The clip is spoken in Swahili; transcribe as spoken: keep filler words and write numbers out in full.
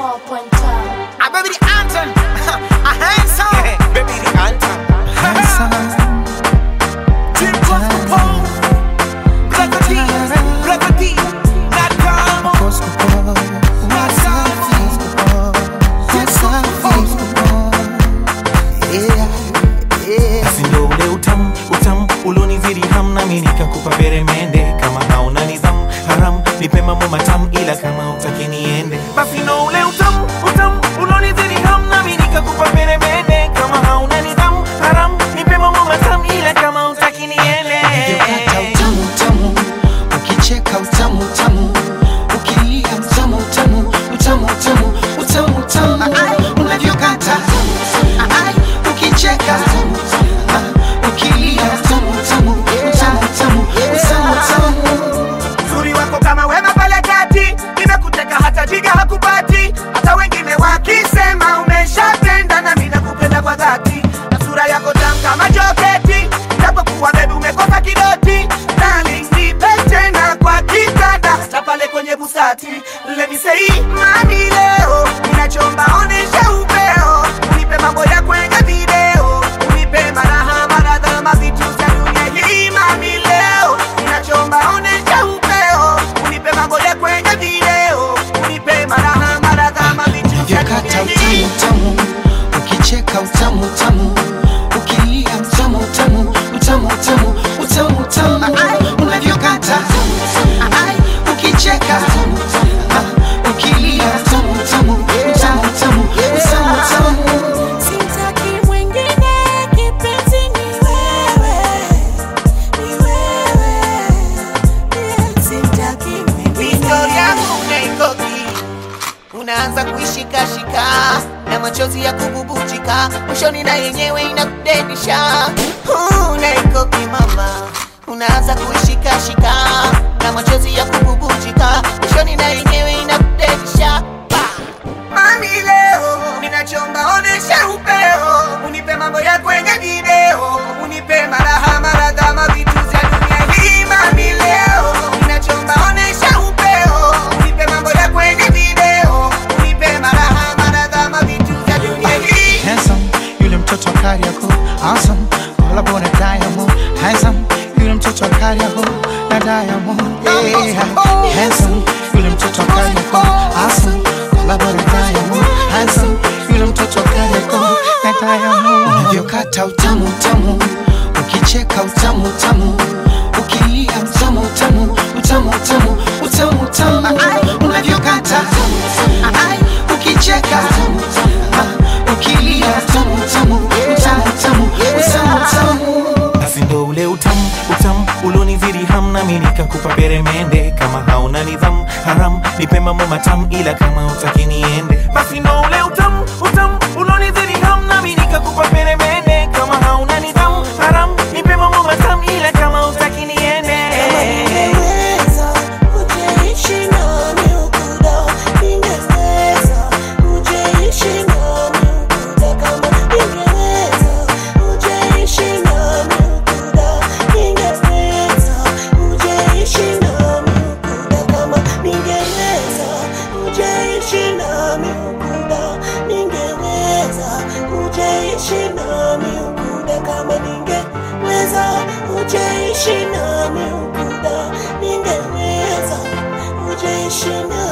four point five. I baby the anthem. A handsome. Baby the anthem. Handsome. Team Cosmopole. Black D. Black D. Not calm. Cosmopole. Not calm. Team Cosmopole. Yeah, yeah. Asindo ule utamu, utamu ulonizidi hamna mimi nikakupa peremende kama hauna nidhamu haram nipe mambo matamu ila kama utaki niende basi ndo ule utamu, utamu ulonizidi hamna mimi nikakupa peremende kama hauna nidhamu haram nipe mambo matamu ila kama utaki niende Ukikata utamu utamu, ukicheka utamu utamu, ukilia utamu utamu, utamu utamu, utamu utamu, unavyokata ukicheka ukilia utamu utamu, utamu utamu, utamu utamu. Uzuri wako kama wema pale kati, nimekuteka hata jiga hakupati. Hata wengine wakisema umeshapenda na mimi nakupenda kwa dhati. Na sura yako tamu kama joketi, japokuwa baby umekosa kidoti. Darling nipe tena kwa kitanda, hata pale kwenye busati. Let me say mami leo, ninachomba onesha upeo. Unipe mambo ya kwenye video, unipe maraha maradha mavitu za dunia hii. Mami leo, ninachomba onesha upeo. Unipe mambo ya kwenye video, unipe maraha maradha mavitu za Unavyokata dunia hii. utamu utamu, ukicheka utamu utamu, ukilia utamu utamu, utamu utamu, utamu utamu, unavyokata ukicheka ukilia utamu utamu, utamu utamu, utamu utamu. Sitaki mwingine, kipenzi ni wewe, ni wewe. Sitaki mwingine. Historia yangu unaikoki, unaanza kuishikashika na machozi ya kububujika, mwishoni na yenyewe inakudedisha. Unaikoki mama, unaanza kuishikashika na machozi ya kububujika, mwishoni na yenyewe inakudedisha. Mami leo, ninachomba onesha upeo, unipe mambo ya kwenye video, unipe maraha maradha mavitu za dunia hii. Mami leo, ninachomba onesha upeo, unipe mambo ya kwenye video, unipe maraha maradha mavitu za dunia hii. Handsome, yule mtoto wa Kariakoo. Awesome, all up on a Diamond. Handsome, yule mtoto wa Kariakoo na Diamond. Yeah, handsome, yule mtoto wa Kariakoo. Awesome, all up on a Diamond. Handsome, yule mtoto wa Kariakoo na Diamond. Unavyokata utamu utamu, ukicheka utamu utamu, ukilia utamu utamu, utamu utamu, utamu utamu, unavyokata ukicheka ukilia utamu utamu, utamu utamu, utamu utamu. basi ndo ule utamu, utamu ulonizidi hamna mimi nikakupa peremende kama hauna nidhamu haram nipe mambo matamu ila kama utaki niende basi ndo ule utamu, utamu ulonizidi hamna mimi nikakupa peremende kama hauna nidhamu haram nipe mambo matamu ila kama utaki niende Ningeweza, ujeishi nami ukuda. Ningeweza, ujeishi nami ukuda kama ningeweza, ujeishi nami ukuda. Ningeweza, ujeishi nami ukuda kama ningeweza, ujeishi nami ukuda. Ningeweza, ujeishi nami ukuda kama ningeweza, ujeishi nami ukuda. Ningeweza, ujeishi nami